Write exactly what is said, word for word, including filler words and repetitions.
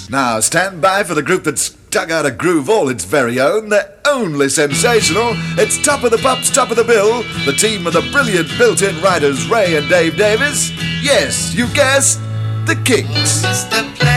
Now stand by for the group that's dug out a groove all its very own. They're only sensational. It's Top of the Pops, Top of the Bill, the team of the brilliant built-in writers Ray and Dave Davis. Yes, you guessed, the Kinks. Mister Play